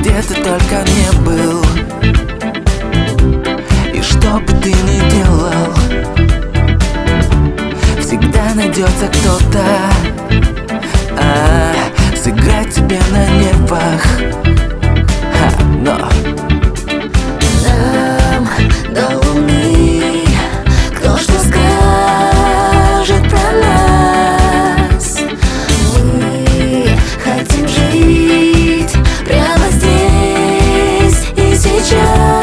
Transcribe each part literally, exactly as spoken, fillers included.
где ты только не был, и что бы ты ни делал, всегда найдется кто-то, а, сыграть тебе на нервах. Ха, но нам до луны кто что скажет про нас. Мы хотим жить прямо здесь и сейчас.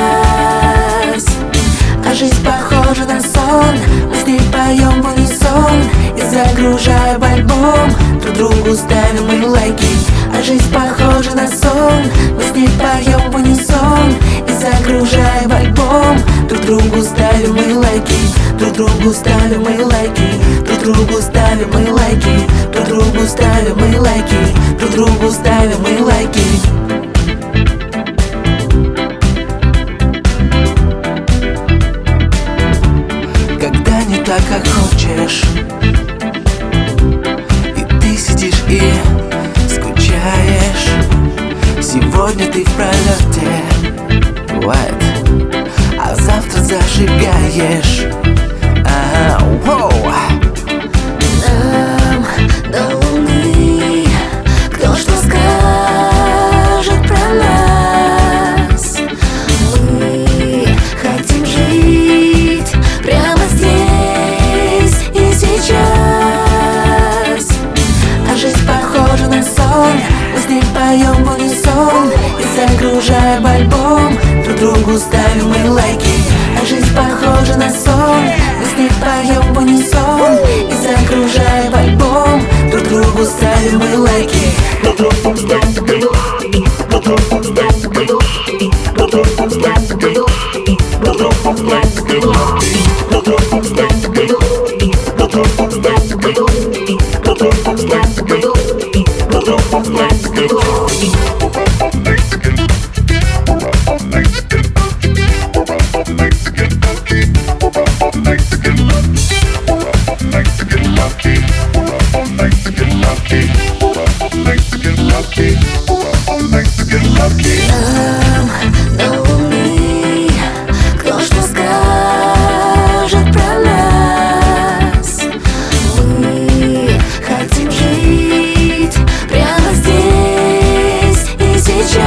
А жизнь похожа на сон, мы с ней поем в унисон и загружая в альбом, друг другу ставим мы лайки. А жизнь похожа на сон, мы с ней поем в унисон и загружая в альбом, друг другу ставим мы лайки, друг другу ставим мы лайки, друг другу ставим мы лайки, друг другу ставим мы лайки, друг другу ставим мы лайки. когда не так, как хочешь, и ты сидишь и скучаешь. Сегодня ты в пролете, бывает, а завтра зажигаешь. Ага, воу. Нам до луны кто что скажет про нас. Мы хотим жить прямо здесь и сейчас. А жизнь похожа на сон, мы с ней поем в унисон и загружая в альбом, друг другу ставим мы лайки. А жизнь похожа на сон, мы с ней поем в унисон и загружая в альбом, друг другу ставим мы лайки. Нам до луны кто что скажет про нас. Мы хотим жить прямо здесь и сейчас.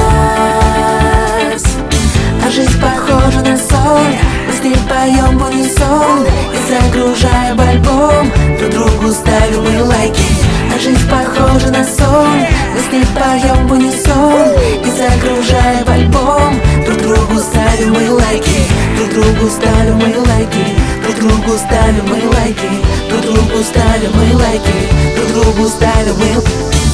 А жизнь похожа на сон, мы с ней поем в унисон и загружая в альбом, друг другу ставим мы лайки. А жизнь похожа на сон, мы с ней поем в унисон и загружая в альбом, друг другу ставим мы лайки, друг другу ставим мы лайки, друг другу ставим мы лайки, друг другу ставим мы лайки, друг другу ставим мы.